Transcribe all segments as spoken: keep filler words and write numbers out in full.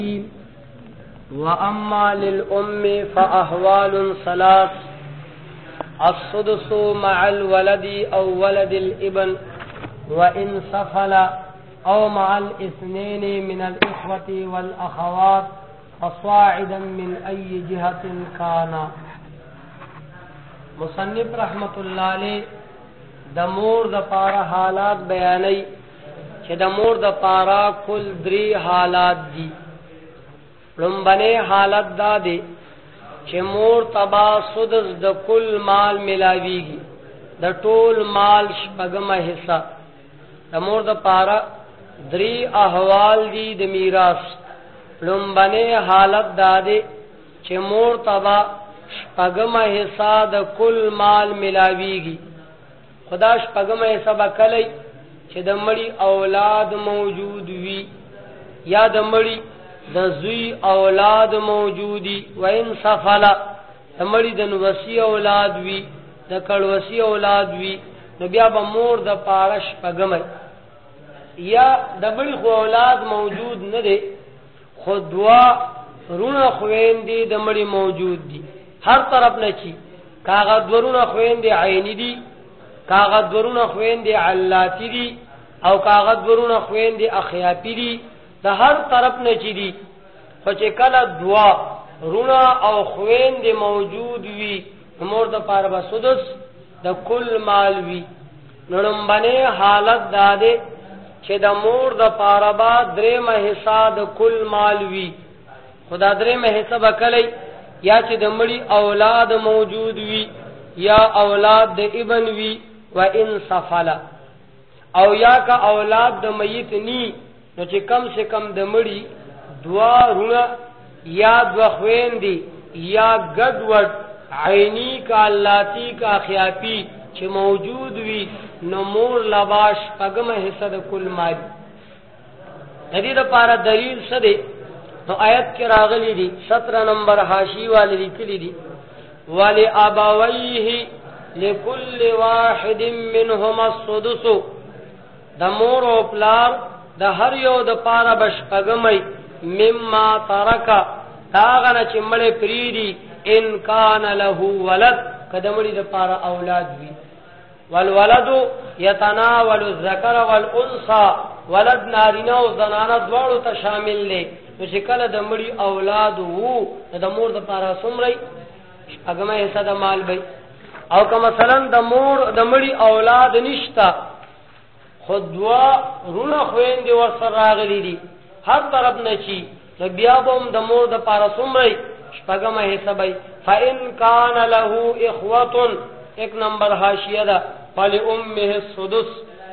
وأما للأم فأحوال ثلاث: السدس مع الولد أو ولد الابن وإن سفل أو مع الاثنين من الإخوة والأخوات فصاعدا من أي جهة كان. مصنف رحمت الله علیہ د مور د پارا حالات بیانای چې د مور د پارا کل دری حالات دي. لومبنه حالت دا دی چې مور تبا سدس د کل مال ملاویږي، د ټول مال شپږمه حصہ. د مور د پارا دری احوال دي د میراث. لومبنه حالت دا دی چې مور تبا شپږمه حصہ د کل مال ملاویږي. خدا شپږمه حصہ بکلی چې د مړي اولاد موجود وي یا د مړي د زوی اولاد موجودی. وین سفلا د مړي د نوسی اولاد وي، د کړوسی اولاد وي، نو بیا به مور د پارش پګمه. یا د مړي خو اولاد موجود نه دي، خو دوا رونه خويندې د مړي موجود دي هر طرف نه. چی کاغذ ورونه خويندې عینی دي، کاغذ ورونه خويندې علاتی دي، او کاغذ ورونه خويندې اخیاپی دي. د هر طرف نه چي دي، خو چې کله دوا رونه او خويندې موجود وي مور د پاره به سدس د کل مال وي. نړمبنه حالت داده چې د مور د پاره با درې مهصا د کل مال وي. خدا درې مهصا بکلی یا چې د مړي اولاد موجود وي یا اولاد د ابن وي. و ان سفلا او یا کا اولاد د میت نی، نو چې کم سے کم د مړي دوا رونه یا دوا خويندې یا ګډوډ عینی کا لاتی کا خیاپی چې موجود وي، نو مور لباش پګمه حصہ د کل مال. دې لپاره دلیل څه دی؟ نو آیت کې راغلی دی سترہ نمبر حاشی والے لیکلی دی ولی ابویه لكل واحد منهما السدس. د مور او پلار د هر یو د پاره بشپګمای مما ترکا داغه چې مړې پریدي ان کان له ولد کدمړي د پاره اولاد وي. والولد يتناول الذكر والانثى، ولد نارینه او زنانه دواړو ته شامل دي. نو چې کله د مړي اولاد وو د مور د پاره سمري شپګمه حصہ د مال وي. او که مثلا د مور د مړي اولاد نشتا، خود دوا رونه خويندې ورسره راغلي دي هر طرف نه چی، نو بیا بم د مور د پاره سمري شپګمه حصہ وي. فإن كان له اخوة، ایک نمبر حاشیه ده فلأمه السدس.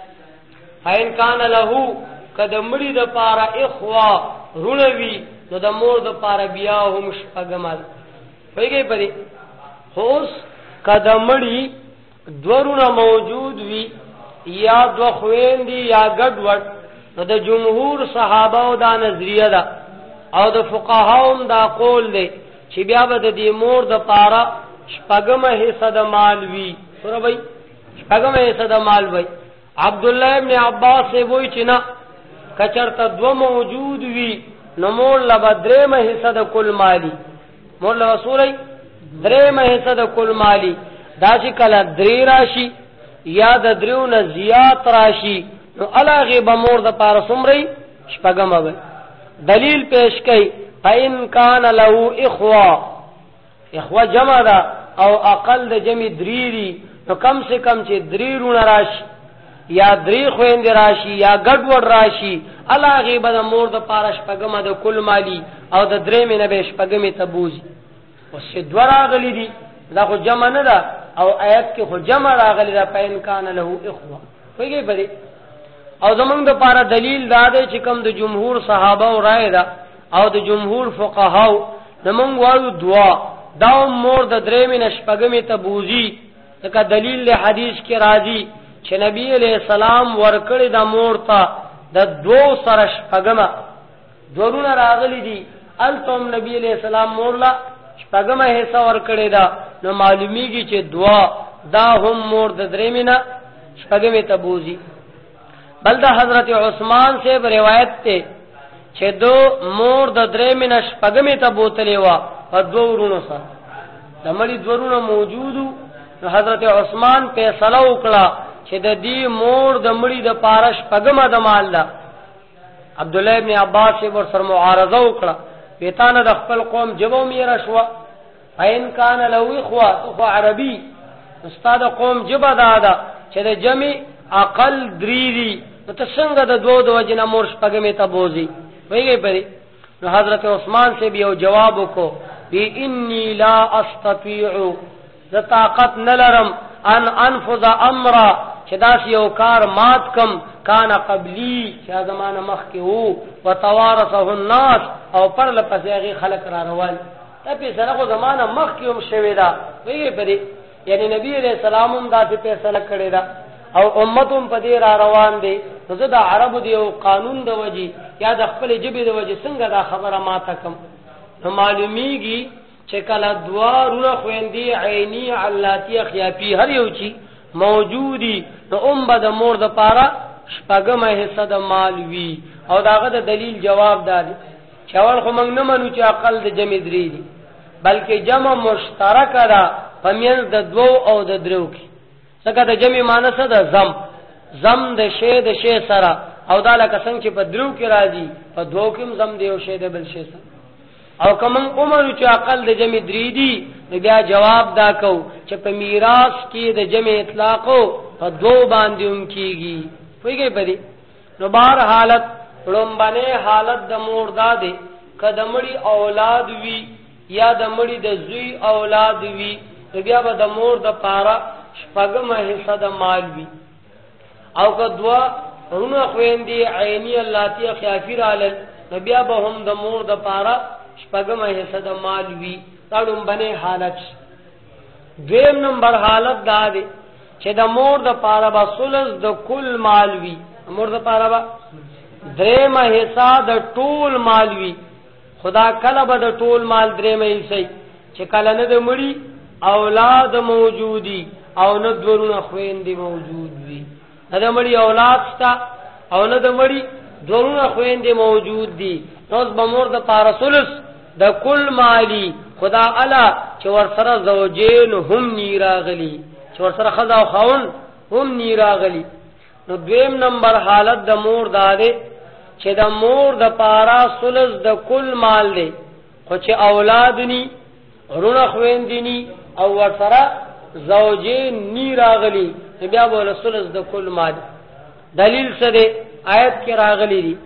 فإن كان له کدمړي د پاره اخوا رونه وی، نو د مور د پاره بیا هم شپګمه. پیږي پدې خوس کدمړي دورونه موجود وی یا دو خويندې یا ګډوډ، نو د جمهور صحابه او دا نظریه ده او د فقهاوم دا قول دی چې بیا به د دې مور د پاره شپږمه حصہ د مال وی. سره وای شپږمه حصہ د مال وی. عبد الله ابن عباس سے وای چې نه، کچرته دو موجود وی نو مور لبدرمه حصہ د کل مالی. مور له رسولي درمه حصہ د کل مالی. دا چې کله درې راشي یا د دریو نه زیات راشي، نو علاغه بمور د پاره سمري شپګمه وي. دلیل پیش کړي فإن كان له اخوه، اخوه جمع ده او اقل د جمع درې دي، نو کم سے کم چې درې رونه راشي یا درې خويندې راشي یا ګډوډ راشي، علاغه به د مور د پاره شپګمه د کل مالی او د درې مینه به شپګمه تبوزي. او څه دوه راغلي دي، دا خو جمع نه ده او آیت کې خو جمع راغلی دا فإن كان له اخوه. ویږي بری او زمونږ د پاره دلیل دا دی چې کوم د جمهور صحابه او رائے ده او د جمهور فقهاو زمونږ وایو دعا دا مور د درې مینه شپګمه تبوزي. دا دلیل له حدیث کې راځي چې نبی علیہ السلام ورکړی د مور ته د دو سره شپګمه دورونه راغلي دي. التم نبی علیہ السلام مورلا شپګمه حصہ ورکړی دا، نو معلومیږي چې دعا دا هم مور د درې مینه شپګمه تبوزي. بل دا حضرت عثمان سے روایت ته چې دو مور د درې منش پګمې ته بوتلې وا په دوه ورونو سره د مړي دورونه موجودو نو حضرت عثمان فیصله وکړه چې د دې مور د مړي د پارش پګمه د مال ده عبد الله ابن عباس ور سره معارضه وکړه پیتانه د خپل قوم جبو میرا شو عین کان لو اخوا اخوا عربي استاد قوم جبا دادا چې د جمع عقل دریری نو ته څنګه د دوه د وجنه مور شپګمې ته بوزي ویږي پرې نو حضرت عثمان سے بھی یو جواب وکړو بی انی لا استطيع ذ طاقت نلرم ان انفذ امر چې داس یو کار مات کم کان قبلی چې زمانه مخ کې وو وتوارثه الناس او پر لپسېږي خلق را روان ته په سره زمانه مخ کې هم شوی دا ویږي پرې یعنی نبی علیہ السلام هم دا فیصله کړی دا او امتهم په دې را روان دي نو د عربو دی او قانون د وجي یا د خپل جبې د وجي څنګه دا خبره ماته کم نو معلومیږي چې کله دوارونه خويندې عینی علاتی خیافی هر یو چی موجودی نو ام به د مور د پاره شپږمه حصہ د مال وی او داغه د دلیل جواب دادی چاول خو موږ نه منو چې عقل د جمع درې دي بلکې جمع مشترک ده پمینځ د دوو او د درو کې څنګه د جمع معنی څه ده زم زم د شی د شی سره او دا لکه څنګه چې په درو کې راځي په دوو کې زم دی او شی د بل شی سره او کوم عمر چې عقل د جمع درې دي بیا جواب دا کو چې په میراث کې د جمع اطلاق په دوو باندې هم کیږي وایي په دې نو بهر حالت لومبنه حالت د مور داده کدمړي اولاد وی یا د مړي د زوی اولاد وی بیا به د مور د پاره شپږمه حصہ د مال وی او که دوا ورونه خويندې عینی اللاتی خافر علی بیا به هم د مور د پاره شپږمه حصہ د مال وی دا لومبنه حالت دویم نمبر حالت دا دی چې د مور د پاره به ثلث د کل مال وی مور د پاره به درېمه حصہ د ټول مال وی خدا کله به د ټول مال درېمه حصہ چې کله نه د مړي اولاد موجودي او نه دورونه خويندې موجود وي نه د مړي اولاد شته او نه د مړي دورونه خويندې موجود دي نو د مور د پاره ثلث د کل مالی خدا الا چې ور سره زوجین هم نیراغلی چې ور سره خدا او خاون هم نیراغلی نو دویم نمبر حالت د مور داده چې د مور د پارا ثلث د کل مال دی خو چې اولاد ني ورونه خويندې ني او ور سره زوجین نیراغلی بیا بوله ثلث د کل مال دلیل څه دی آیت کې راغلی دی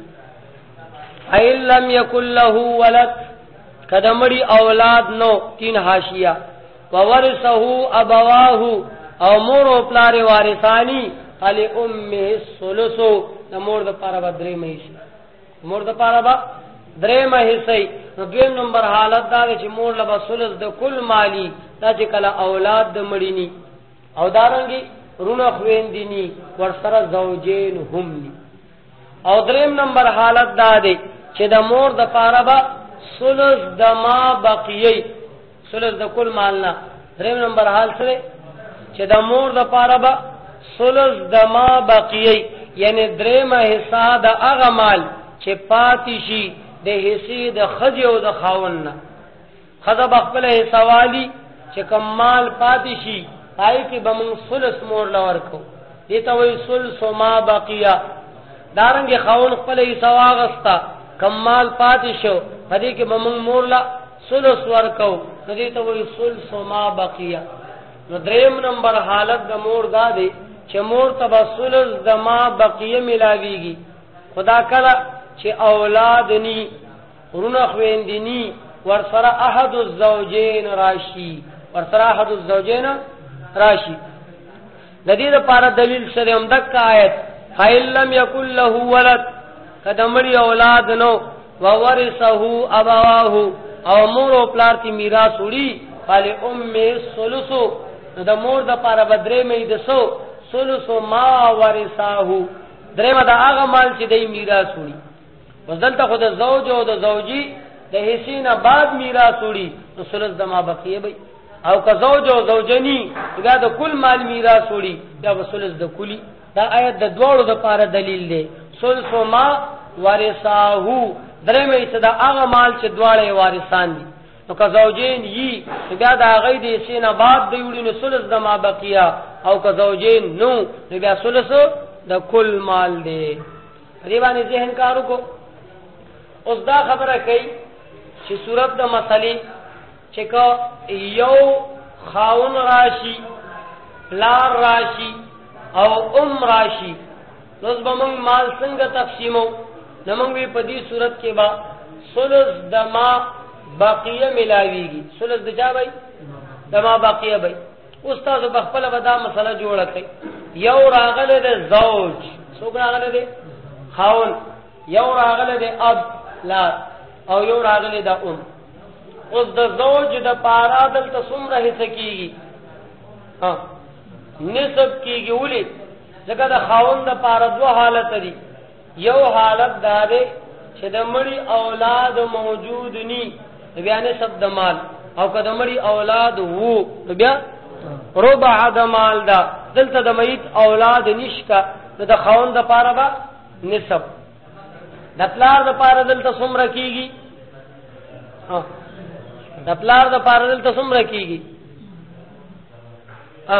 اَإِن لَّمْ يَكُن لَّهُ وَلَدٌ کدمړي اولاد نو تین حاشیه وورثه ابواه او مور او پلار وارثانی علی امه الثلث د مور د پاره بدرې مې شي مور د پاره با درې مې سي نو دویم نمبر حالت دا چې مور له ثلث د کل مالی دا چې کله اولاد د مړینی او دارنګي رونه خويندنی ور سره زوجین هم ني او دریم نمبر حالت دا دی چې د مور د پاره با ثلث د ما بقیه ثلث د کل مالنا دریم نمبر حال سره چې د مور د پاره با ثلث د ما بقیه یعنی درېمه حصہ د هغه مال چې پاتې شي د حصے د خځې او د خاوند نه خځه خپل حصہ والی چې کوم مال پاتې شي پای کې به موږ ثلث مور لور کو دې ته وایي ثلث ما بقیه دارنګ خاوند خپل حصہ واغستا کمال پاتې شو پدې کې موږ مور لا ثلث ورکو دې ته وایي ثلث ما بقیه نو دریم نمبر حالت د مور دا دی چې مور تبصلز د ما بقیه ملاویږي خدا کړه چې اولاد ني ورونه خويندني ورسره احد الزوجين راشي ورسره احد الزوجين راشي د دې لپاره دلیل سره هم دک آیت فَإِن لَّمْ يَكُن لَّهُ وَلَدٌ کدمړي اولاد نو وورثه ابواه او مور او پلار تی میراث وړي فَلِ أُمِّهِ الثُّلُثُ د مور د لپاره بدرې مې د سو ثلث ما ورثاه درېمه د هغه مال چې د میراث وړي وزدلته خود زوج او د زوجي د حصينه بعد میراث وړي نو ثلث د ما بقيه وي او که زوج او زوجني دا د کل مال میراث وړي دا ثلث د کلی دا آیت د دوړو د پاره دلیل دی ثلث ما ورثاه درېمه حصہ دا هغه مال چې دواړه وارثان دي. نو که زوجین یي بیا دا غي دي سینه بعد دی وړي نو ثلث د ما بقیا، او که زوجین نو بیا ثلث د کل مال دی. دې باندې ذهن کارو کو. اوس دا خبره کوي چې صورت د مسلې چې کو یو خاون راشي، لار راشي او ام راشي، نو زمون مال څنګه تقسیمو؟ نو موږ په دې صورت کې با ثلث د ما باقیه ملاویږي. ثلث د چا وای؟ د ما باقیه وای. استاد په خپل ودا مسله جوړه کړي. یو راغله د زوج، څوک راغله د خاون، یو راغله د اب لا، او یو راغله د ام. اوس د زوج د پارا دلته څومره حصہ کیږي؟ ها نسب کیږي. ولې؟ ځکه د خاون د پارا دوه حالت دي. یو حالت دا ده چې د مړي اولاد موجود ني بیا نسب د مال، او که د مړي اولاد وو بیا ربع د مال دا. دلته د میت اولاد نشته، د خاون د پاره با نسب. د پلار د پاره دلته څومره کیږي؟ ها د پلار د پاره دلته څومره کیږي؟ ها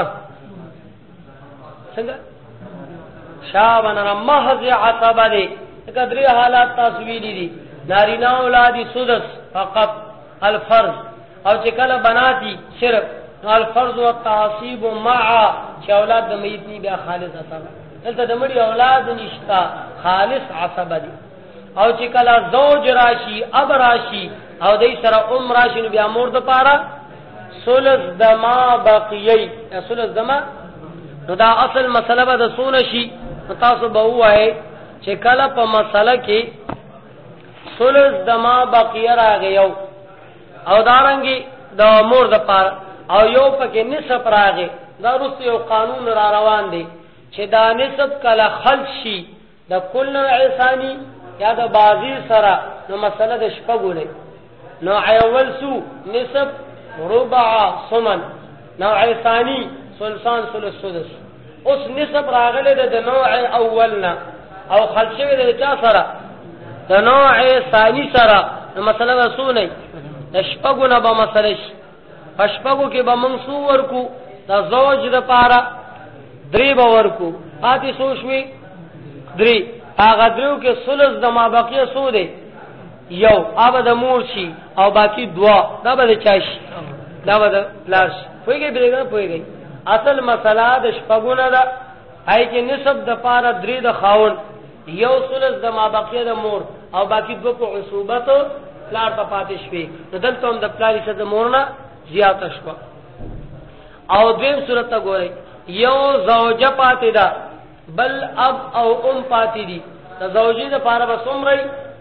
څنګه شابنا محض عصبه دي. کدرې حالات تصویری دي. نارینا اولادی سدس فقط الفرض، او چې کله بناتی صرف الفرض او تعصیب مع چې اولاد د میت نی بیا خالص عصبه. دلته د مړي اولاد نشتا، خالص عصبه دي. او چې کله زوج راشي، اب راشي، او دای سره ام راشي، نو بیا مور د پاره ثلث د ما بقیه. ثلث د ما نو دا اصل مسله به د سونه شي. تاسو به وایي چې کله په مسله کې ثلث د ما بقیه راغیو، او دارنګي د مور د پاره، او یو پکې نصف راغی، دا رست یو قانون را روان دی چې دا نصف کله خلص شي د کل عیسانی یا د بازی سره، نو مسله د شپږو نه. نو اول سو نصف ربع ثمن، نو عیسانی ثلثان ثلث سدس. اوس نصف راغله د نوع اولنا، او خلص شوی د چا سره؟ د نوع ثانی سره. نو مسله وسونه د شپږو نه به مسله شي. پشپږو کې به منصور ورکو د زوج د پاره درې به ورکو، پاتې سو شوي درې. هغه درو کې ثلث د ما بقیه سو دی یو، هغه د مور شي، او باقی دوا دا به چا شي؟ دا به د پلار شي. پوهیږئ بریګا پوهیږئ اصل مسله د شپږو نه ده. هاي کې نسب د پاره درې د خاون، یو ثلث د ما بقیه د مور، او باقی دو په عصوبت پلار په پاتې شوي. نو دلته هم د پلار څخه د مور نه زیات شو. او دیم صورت ته ګورئ، یو زوجه پاتې ده، بل اب او ام پاتې دي. د زوجې د پاره به څومره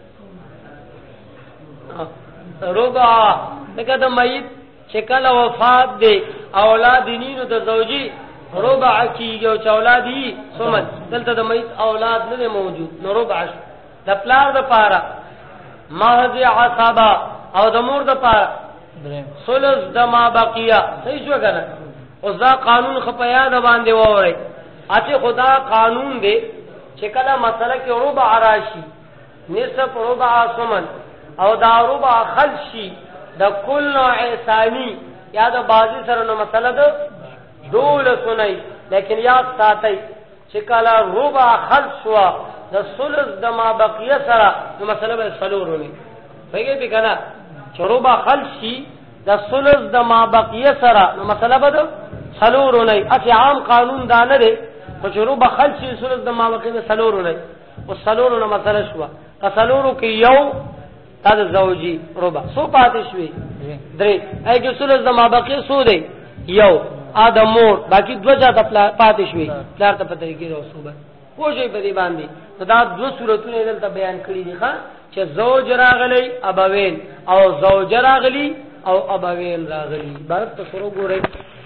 ربع؟ دغه د میت چې کله وفات دی اولاد نینو د زوجي ربع کیږي، او چې اولاد یې ثمن. دلته د میت اولاد نه موجود، نو ربع. د پلار د پاره محض عصبه، او د مور د پاره ثلث د ما بقیه. صحیح شو کنه؟ اوس دا قانون خپیا د باندې ووري. اته خدا قانون دی چې کله مسله کې ربع راشي، نصف ربع ثمن، او دا ربع خلشي د کل نوع ثانی یا د بازی سره، نو مسله ده دول سنئی. لیکن یاد ساتي چې کله ربع خلص شوا د ثلث د ما بقیه سره، نو مسله به څلورونه. پیګې به کنه چې ربع خلص شي د ثلث د ما بقیه سره، نو مسله به څلورونه. اته عام قانون دا نه دی چې ربع خلص شي ثلث د ما بقیه څلورونه، او څلورونه مسله شوا. څلورو کې یو تا د زوجي ربع سو پاتې شوي درې، اې کې ثلث د ما بقیه سو دی یو، ادم مور باقی دو جاته پاتې شوي. پلار ته پته کېږي او صوبه پوجي په دې باندې. دا دو صورتونه دلته بیان کړی دي ښا، چې زوج راغلی ابوین، او زوج راغلی او ابوین راغلی. بارت ته شروع ګورئ.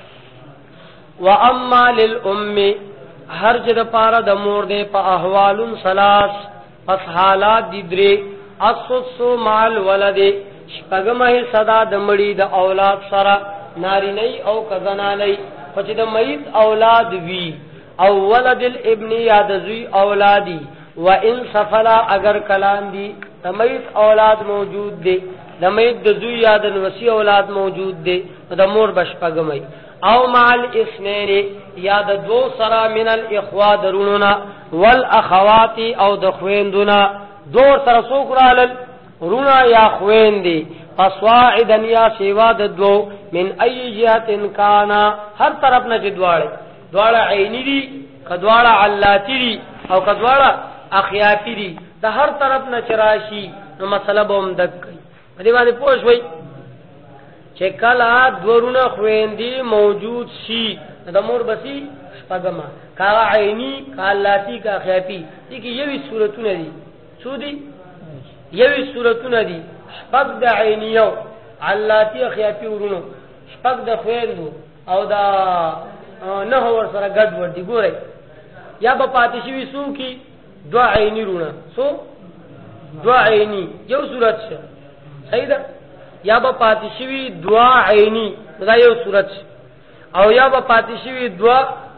واما للام، هر چې د پاره د مور دی په احوالن ثلاث، پس حالات دي درې. اسسو مال ولد، شپږمه صدا د مړي د اولاد سره، نارینه او کزنانه. چې د میت اولاد وی، او ولد الابن یا د زوی اولادی، و ان سفلا اگر کلام دی د میت اولاد موجود دی د میت د زوی یا د وصی اولاد موجود دی د مور بشپګمای او مال اسنین یا د دو سرا من الاخوا دروننا والاخوات او د خويندونا دور سره سوکرال رونا یا خويندې فصاعدا یا سیوا د دو من ای جهت کانا هر طرف نه جدواله دواړه عینی دي کدواړه علاتی دي او کدواړه اخیافی دي د هر طرف نه چراشی نو مسله بوم دک په دې باندې پوښوي چې کله دورونه خويندې موجود شي د مور بسی شپګما کا عینی کا علاتی کا اخیافی دي کې یوې صورتونه دي سودی یوې صورتونه دي شپږ د عینیو علاتی اخیافی ورونو شپږ د خويندو او دا نه ور سره ګډ ور دي ګورئ یا به پاتې شي وسو کی دو عینی رونه سو دو عینی یو صورت شه صحیح ده یا به پاتې شي دو عینی دا یو صورت شه او یا به پاتې شي دو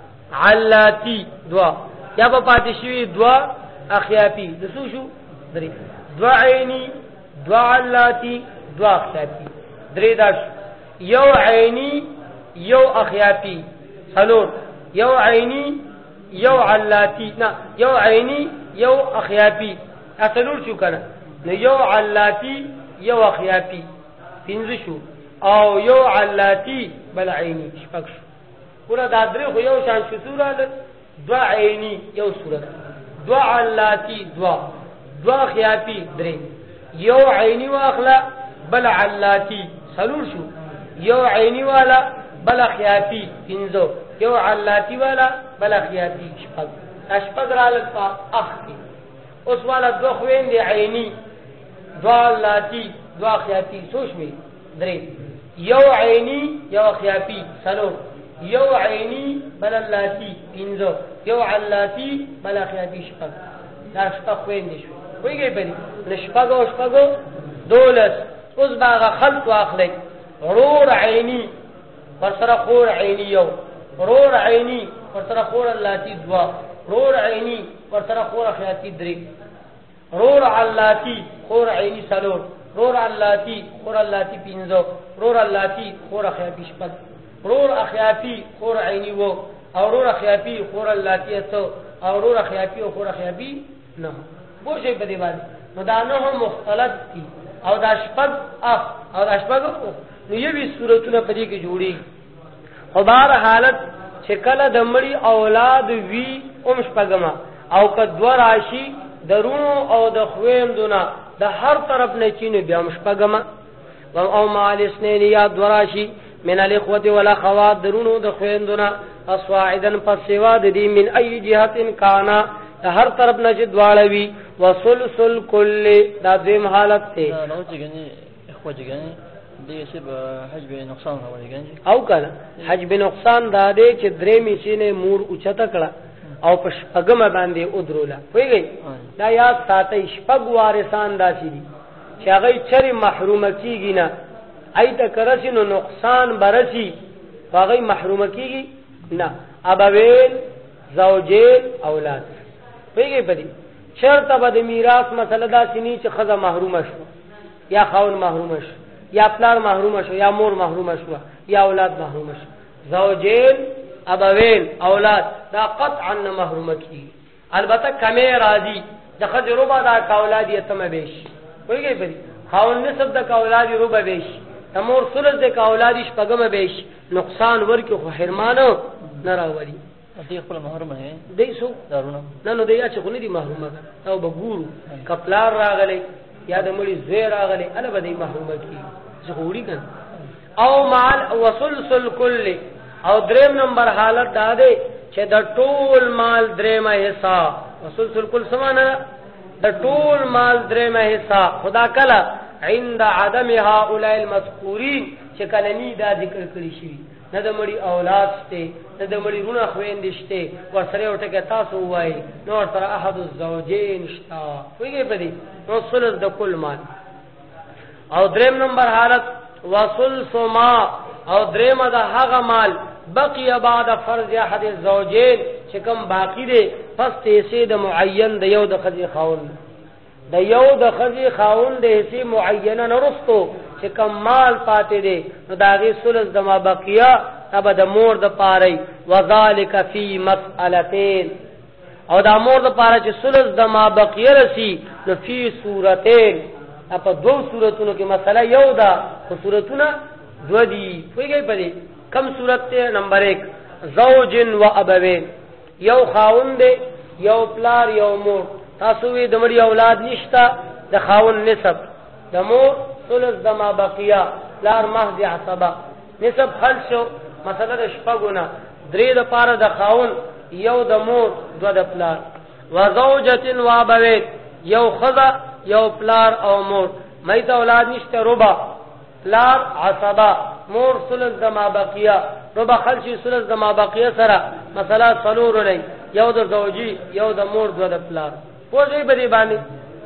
علاتی دو یا به پاتې شي دو اخیافی د سو شو درې دو عینی دو علاتی دو اخیافی درې داش یو عینی یو اخیافی سلور یو عینی یو علاتی نه یو عینی یو اخیافی اصلور شو کنه نو یو علاتی یو اخیافی پنځه شو او یو علاتی بل عینی شپږ شو ګوره دا درې خو یو شان شو سوره دو عینی یو سوره دو علاتی دو دو اخیافی درې یو عینی واخلا بل علاتی سلور شو یو عینی والا بل اخیافی پنځه یو علاتی والا بل اخیافی شپږ اشپږ را لپا اخ کی اوس والا دو خويند عینی دو علاتی دو اخیافی سوشمی درې یو عینی یو اخیافی سلو یو عینی بل علاتی پنځه یو علاتی بل اخیافی شپږ دا شپږ خويند شو ویږي په دې شپږ او شپږ دولس اوس باغ خلق واخلې رور عینی ورسره خور عینی یو رور عینی ورسره خور علاتی دوا رور عینی ورسره خور اخیاتی درې رور علاتی خور عینی سلور رور علاتی خور علاتی پنځه رور علاتی خور اخیاتی شپږ رور اخیاتی خور عینی وو او رور اخیاتی خور علاتی اتو او رور اخیاتی او خور اخیاتی نه پوښي په دې باندې نو دا نه مختلط دي او دا شپږ اف او دا شپږ نو یوې صورتونه په دې کې جوړي خو بهر حالت چې کله د مړي اولاد وی اوم شپګما او کدو راشي درونو او د خويندونه د هر طرف نه چینه بیا مشپګما او مال اسنین یا دراشي من الاخوه والاخوات درونو د خويندونه اصواعدا فسوا د دې من ای جهت کانا هر طرف نه چې دواړوي وسلسل کل دا دیم حالت ته نو چې ګنې اخوه چې ګنې دې چې حجب نقصان راوړي ګنې او کله حجب نقصان دا دی چې درې میشینه مور اوچته کړه او په شپږم باندې ودروله ویږي دا یاد ساتي شپږ وارثان داسي دي چې هغه چری محروم کیږي نه ایت کرسی نو نقصان برسی هغه محروم کیږي نه ابوین زوجین اولاد ویږي په دې شرط به د میراث مسله دا سني چې خزه محروم شو یا خاون محروم شو یا پلار محروم شو یا مور محروم شو یا اولاد محروم شو زوجین ابوین اولاد دا قطعا محروم کی البته کمه راضی د خزه ربا دا اولاد یتم بیش ویږي په دې خاون نسب د اولاد ربا بیش تمور ثلث د اولاد شپګم بیش نقصان ورکو خو حرمانه نه راوړي دې خپل محروم نه دی سو دارونه نه نو دی چې خونی دی محرومه او بګورو کپلار راغلی یا د مړي زوی راغلی اله به دی محرومه کی زهوري کن او مال وسلسل کل او دریم نمبر حالت دا دی چې د ټول مال دریمه حصہ وسلسل کل سمانه د ټول مال دریمه حصہ خدا کلا عند عدم هؤلاء المذکورین چې کله نی دا ذکر کړی شي نه د مړي اولاد شته نه د مړي رونه خويندې شته ورسره وټکه تاسو وای نو تر احد الزوجین شتا ویږي په دې نو ثلث د کل مال او دریم نمبر حالت وثلث ما او دریم د هغه مال بقي بعد فرض احد الزوجین چې کوم باقی دی پس تیسې د معین د یو د خځې خاون د یو د خزي خاون د حصے معینه نرستو چې کمال پاتې دي نو داغه ثلث د ما بقیه ابا د مور د پاره وذالک فی مسئلتین او د مور د پاره چې ثلث د ما بقیه رسی نو فی صورتین په دو صورتونو کې مسله یو ده خو صورتونه دو دي پوهیږئ په دې کم صورت ته نمبر ایک زوج و ابوین یو خاون دی یو پلار یو مور تاسو وی د مړي اولاد نشتا د خاون نسب د مور ثلث د ما بقیه پلار محض عصبه نسب خلص شو مثلا د شپګونه درې د پاره د خاون یو د مور دو د پلار و زوجتن و ابوین یو خذا یو پلار او مور مېته اولاد نشته ربع پلار عصبه مور ثلث د ما بقیه ربع خلشي ثلث د ما بقیه سره مثلا څلور نه یو د زوجي یو د مور دو د پلار پوجي بری باندې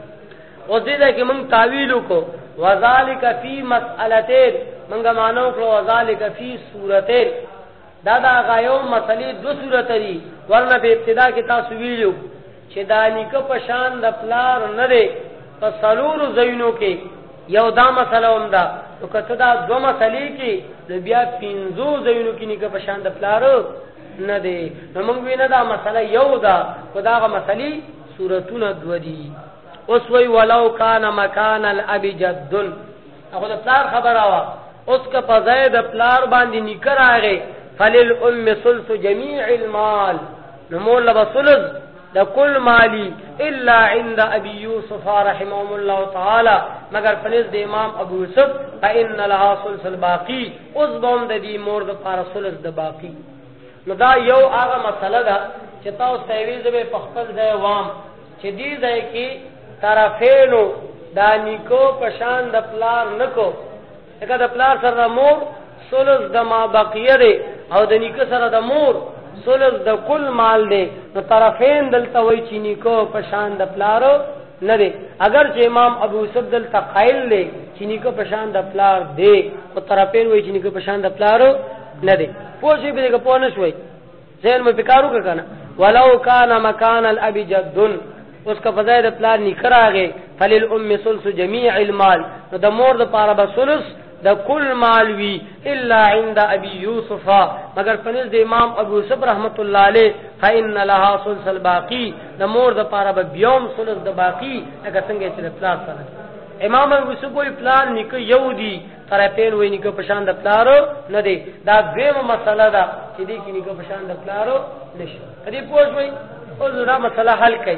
او دې دا کې موږ تعویل کو وذالک فی مسئلتین موږ مانو کړو وذالک فی صورتین دا دا غایو مسلې دو صورت دي ورنه په ابتدا کې تاسو ویلو چې دا نیکه په شان د پلار نه دی په سلور زینو کې یو دا مسله هم ده نو کته دا دو مسلې کې بیا پنځو زینو کې نیکه په شان د پلار نه دی نو موږ وینه دا مسله یو ده خداغه مسلې صورتونه دو دي اوس وی ولو کان مکان الاب جد هغه د پلار خبره وا اوس که په ځای د پلار باندې نیکه راغی فللام ثلث جميع المال نو مول بثلث د کل مالی الا عند ابي يوسف رحمه الله تعالی مگر فنز د امام ابو یوسف فان لها ثلث الباقی اوس بوم د دې مور د پاره ثلث د باقی نو دا یو هغه مسله ده چې تاسو تعویذ به په خپل ځای وام چې دې ځای کې طرفینو دا نیکو پشان د پلار نکو اګه د پلار سره مور ثلث د ما بقیه دی او د نیکو سره د مور ثلث د کل مال دی نو طرفین دلته وای چې نیکو پشان د پلارو نه دی اگر چې امام ابو یوسف دلته قائل دی چې نیکو پشان د پلار دی او طرفین وای چې نیکو پشان د پلارو نه دی پوښي به پوه نه شوي ځین مې فکرو کنه ولو کان مکان الاب جد اس کا فضائل پلان نکراغه فللام ثلث جميع المال نو د مور د پاره به ثلث د کل مال وی الا عند ابي يوسف مگر پنځ د امام ابو یوسف رحمت الله علیه فان لها ثلث الباقی د مور د پاره به بیوم ثلث د باقی لکه څنګه چې د پلان سره امام ابو یوسف وی پلان نک یو دی طرفین وی نک پشان د پلارو نه دی دا دیمه مسله ده چې دی کې نک پشان د پلارو نشي کدی پوښوي او دا مسله حل کړي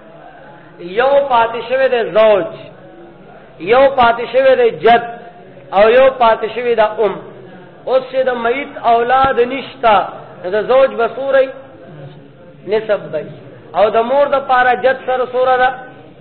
یو پاتې شوی د زوج یو پاتې شوی د جد او یو پاتې شوی د ام اوس چې د میت اولاد نشتا د زوج بصوري نسب دی او د مور د پاره جد سره سوره ده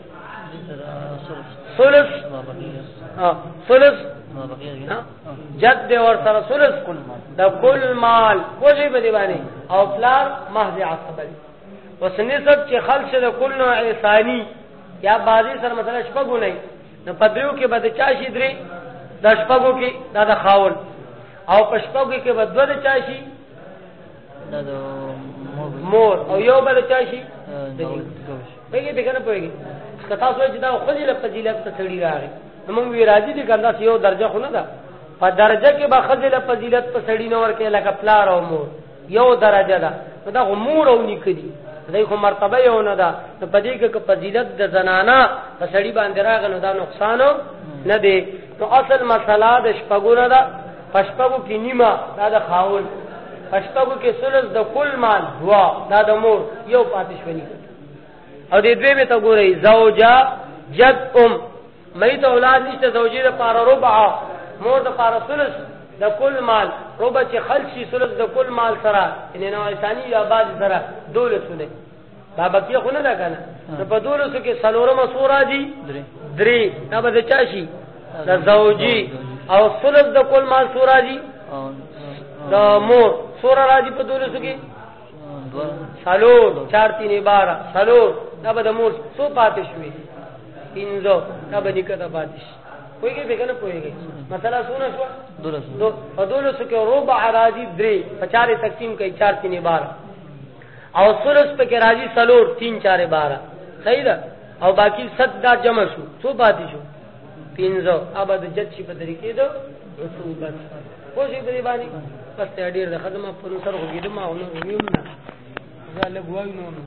ثلث ها ثلث جد دی اور سره ثلث د کل مال کوجی به دی باندې او پلار محض عصبه وس نسب چې خلص د کل نوع ثانی یا بازی سره مثلا شپګو نه نو پدریو کې بد چاشي درې د شپګو کې دا د خاون او پشپګو کې بد ود چاشي دا د مور او یو بد چاشي بګي به کنه پويږي کتا سوچ دا خو دې له فضیلت ته تړي راغی موږ وی راځي دي کنده یو درجه خو نه ده په درجه کې به خځه له فضیلت په سړی نه ورکه لکه پلار او مور یو درجه ده دا مور او نکدي دای خو مرتبه یو نه ده په پدې کې که فضیلت د زنانا په سړی باندې راغ نو دا نقصان نه دی نو اصل مسله د شپګو نه ده پشپګو کې نیمه دا د خاون پشپګو کې ثلث د کل مال دوا دا د مور یو پاتې شونی او دې دوی به ته ګورئ زوجا جد ام مېته اولاد نشته زوجې د پاره ربع مور د پاره ثلث د کل مال ربع چې خلشي ثلث د کل مال سره ان نو انساني یا باز سره دولسونه دا بقیه خو نه ده کنه نو په دولسو کې سلورمه سورہ دي درې دا به چاشي د زوجي او ثلث د کل مال سورہ دي د مور سورہ راځي په دولسو کې سلور چار تین بارہ سلور دا به د مور سو پاتې شوي پینځو دا به نکته پاتې شي کوئی به کنه کوئی مثلا سونه شو دولسو دو په دولسو کې ربع راځي درې په چارې تقسیم کوي چار تین بارہ او ثلث په کې راځي سلور تین چار بارہ صحیح ده او باقی صد دا جمع شو څو پاتې شو پینځه ابا د جد شي په طریقې دو رسوبت خو شي په دی باندې پس ته ډیر د خدمت په نو سره وګیدم او نو ویوم نه زه له ګوای نو